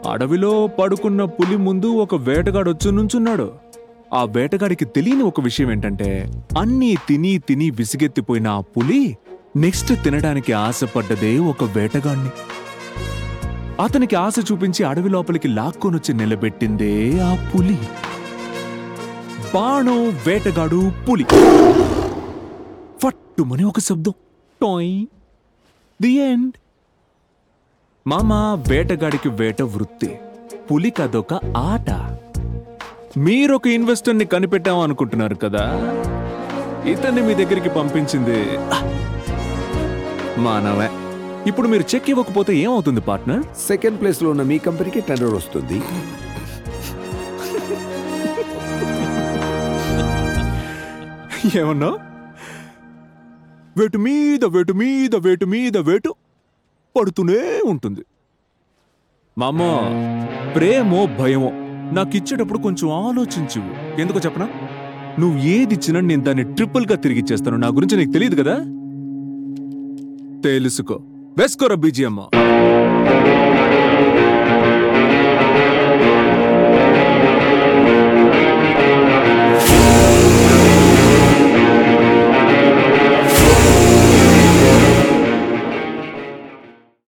అడవిలో పడుకున్న పులి ముందు ఒక వేటగాడు వచ్చి నుంచున్నాడు. ఆ వేటగాడికి తెలియని ఒక విషయం ఏంటంటే, అన్నీ తిని తిని విసిగెత్తిపోయిన ఆ పులి నెక్స్ట్ తినడానికి ఆశపడ్డదే ఒక వేటగాడిని. అతనికి ఆశ చూపించి అడవి లోపలికి లాక్కొనొచ్చి నిలబెట్టిందే ఆ పులి. బాణం, వేటగాడు, పులి. ఫట్టుమని ఒక శబ్దం. టాయ్. The end. మామా, వేటగాడికి వేట వృత్తి, పులికదొక ఆట. మీరొక ఇన్వెస్టర్ని కనిపెట్టాం అనుకుంటున్నారు కదా, ఇతన్ని మీ దగ్గరికి పంపించింది మానవే. ఇప్పుడు మీరు చెక్ ఇవ్వకపోతే ఏమవుతుంది పార్ట్నర్? సెకండ్ ప్లేస్ లో ఉన్న మీ కంపెనీకి టెండర్ వస్తుంది. ఏమన్నా? వేటు మీద వేటు మీద వేటు మీద వేటు పడుతూనే ఉంటుంది. మామా, ప్రేమో భయమో నాకిచ్చేటప్పుడు కొంచెం ఆలోచించు. ఎందుకో చెప్పనా? నువ్వు ఏదిచ్చినా నేను దాన్ని ట్రిపుల్గా తిరిగిచ్చేస్తాను. నా గురించి నీకు తెలియదు కదా? తెలుసుకో. వేసుకోరా బీజిఎమ్మ.